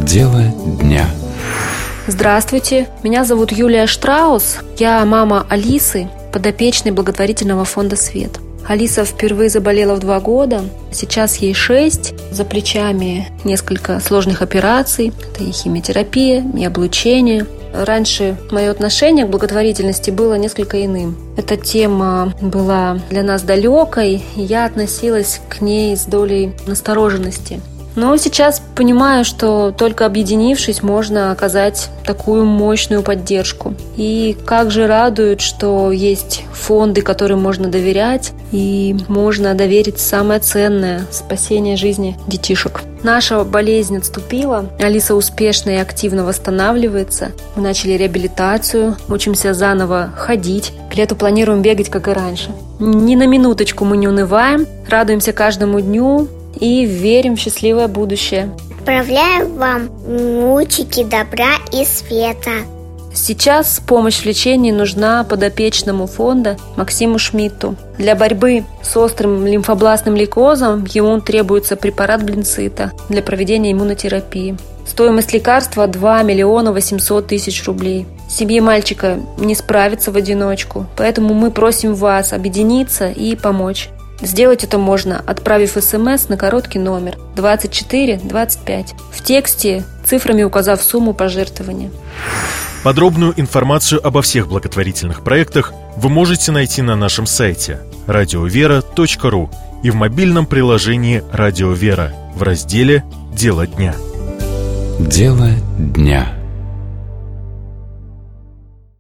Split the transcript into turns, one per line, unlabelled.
Дело дня.
Здравствуйте, меня зовут Юлия Штраус. Я мама Алисы, подопечной благотворительного фонда «Свет». Алиса впервые заболела в 2 года, сейчас ей 6, за плечами несколько сложных операций. Это и химиотерапия, и облучение. Раньше мое отношение к благотворительности было несколько иным. Эта тема была для нас далекой, и я относилась к ней с долей настороженности. Но сейчас понимаю, что только объединившись, можно оказать такую мощную поддержку. И как же радует, что есть фонды, которым можно доверять, и можно доверить самое ценное – спасение жизни детишек. Наша болезнь отступила, Алиса успешно и активно восстанавливается. Мы начали реабилитацию, учимся заново ходить. К лету планируем бегать, как и раньше. Ни на минуточку мы не унываем, радуемся каждому дню и верим в счастливое будущее.
Отправляю вам лучики добра и света.
Сейчас помощь в лечении нужна подопечному фонда Максиму Шмидту. Для борьбы с острым лимфобластным лейкозом ему требуется препарат Блинцита для проведения иммунотерапии. Стоимость лекарства 2 800 000 рублей. Семье мальчика не справиться в одиночку, поэтому мы просим вас объединиться и помочь. Сделать это можно, отправив СМС на короткий номер 2425. В тексте цифрами указав сумму пожертвования.
Подробную информацию обо всех благотворительных проектах вы можете найти на нашем сайте radiovera.ru и в мобильном приложении «Радио Вера» в разделе «Дело дня».
Дело дня.